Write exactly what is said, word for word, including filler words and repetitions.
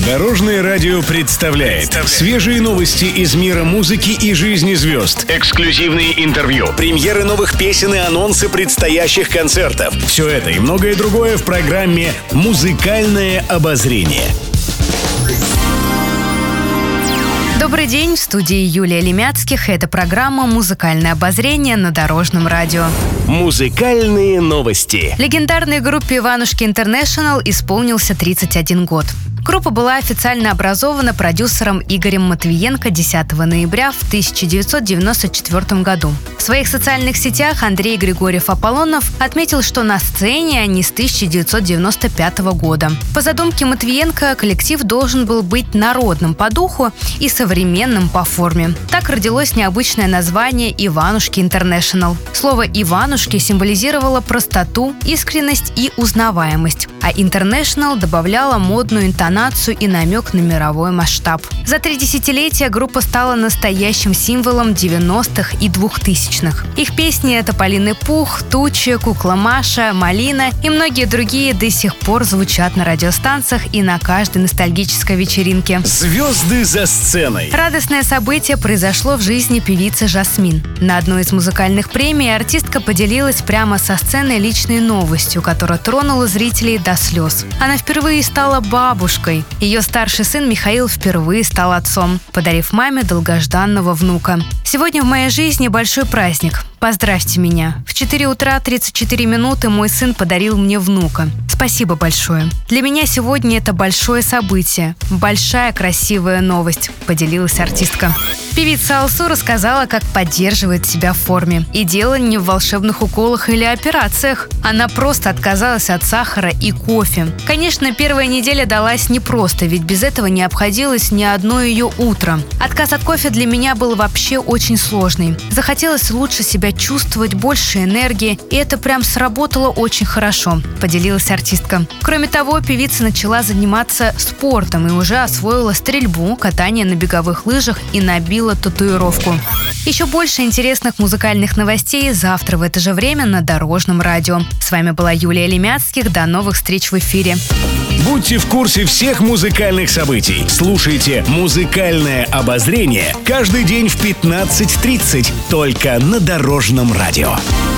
Дорожное радио представляет свежие новости из мира музыки и жизни звезд. Эксклюзивные интервью, премьеры новых песен и анонсы предстоящих концертов. Все это и многое другое в программе «Музыкальное обозрение». Добрый день, в студии Юлия Лемяцких. Это программа «Музыкальное обозрение» на Дорожном радио. Музыкальные новости. Легендарной группе «Иванушки Интернешнл» исполнился тридцать один год. Группа была официально образована продюсером Игорем Матвиенко десятого ноября в тысяча девятьсот девяносто четвёртом году. В своих социальных сетях Андрей Григорьев-Аполлонов отметил, что на сцене они с тысяча девятьсот девяносто пятого года. По задумке Матвиенко, коллектив должен был быть народным по духу и современным по форме. Так родилось необычное название «Иванушки Интернешнл». Слово «Иванушки» символизировало простоту, искренность и узнаваемость, а «Интернешнл» добавляла модную интонацию и намек на мировой масштаб. За три десятилетия группа стала настоящим символом девяностых и двухтысячных. Их песни «Тополиный пух», «Тучи», «Кукла Маша», «Малина» и многие другие до сих пор звучат на радиостанциях и на каждой ностальгической вечеринке. Звезды за сценой. Радостное событие произошло в жизни певицы Жасмин. На одной из музыкальных премий артистка поделилась прямо со сцены личной новостью, которая тронула зрителей до слез. Она впервые стала бабушкой. Ее старший сын Михаил впервые стал отцом, подарив маме долгожданного внука. Сегодня в моей жизни большой праздник. Поздравьте меня. В четыре утра тридцать четыре минуты мой сын подарил мне внука. Спасибо большое. Для меня сегодня это большое событие. Большая красивая новость, поделилась артистка. Певица Алсу рассказала, как поддерживает себя в форме. И дело не в волшебных уколах или операциях. Она просто отказалась от сахара и кофе. Конечно, первая неделя далась непросто, ведь без этого не обходилось ни одно ее утро. Отказ от кофе для меня был вообще очень сложный. Захотелось лучше себя чувствовать, больше энергии, и это прям сработало очень хорошо, поделилась артистка. Кроме того, певица начала заниматься спортом и уже освоила стрельбу, катание на беговых лыжах и набила татуировку. Еще больше интересных музыкальных новостей завтра в это же время на Дорожном радио. С вами была Юлия Лемяцких. До новых встреч в эфире. Будьте в курсе всех музыкальных событий. Слушайте «Музыкальное обозрение» каждый день в пятнадцать тридцать только на Дорожном радио.